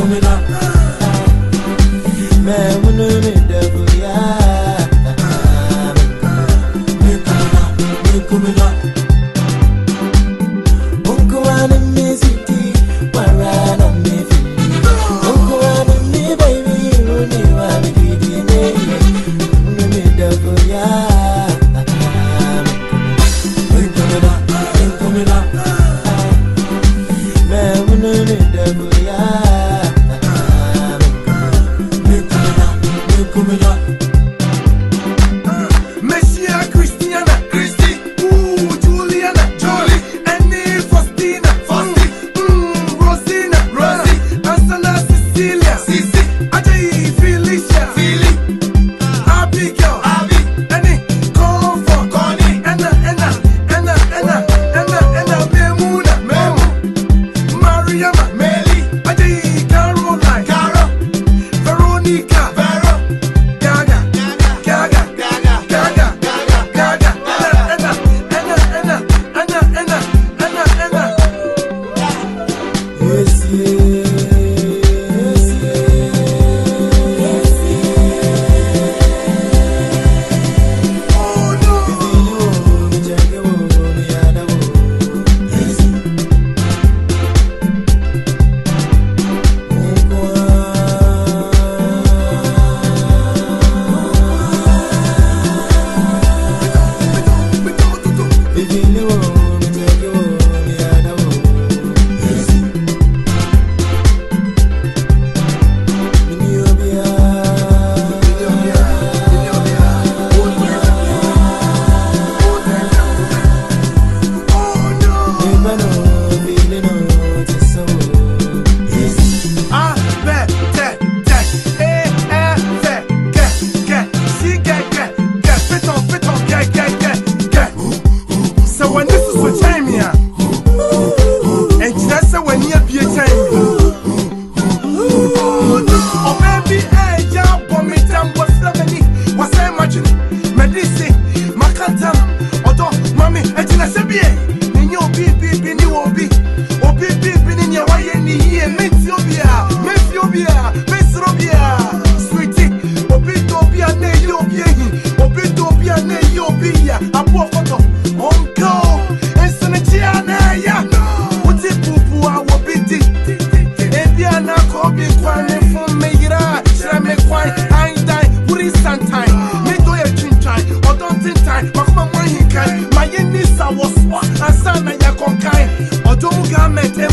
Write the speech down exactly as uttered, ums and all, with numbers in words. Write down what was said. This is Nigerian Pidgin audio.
coming up. Man, we know me devil, yeah. Me coming up, me coming up. Uncle and me city, Maran and me Philly. Uncle and me baby, you know me did me. Me devil, yeah. Me coming up, me coming up. Man, we know me devil, yeah. Messia Christiana, Christy, ooh, Juliana, Jolie, Annie, Faustina, Fausti, mmm, Rosina, Rosie, Asana, Cecilia, Cici, Ajayi, Felicia, Philly, Abigail, Abby, Annie, Comfort, Connie, Anna, Anna, Anna, Anna, Anna, Anna, Memuna, Memu, Mariama, Meli, Ajayi, Caroline, Cara, Veronica, Vera, Asana ya konkai, odomu gamet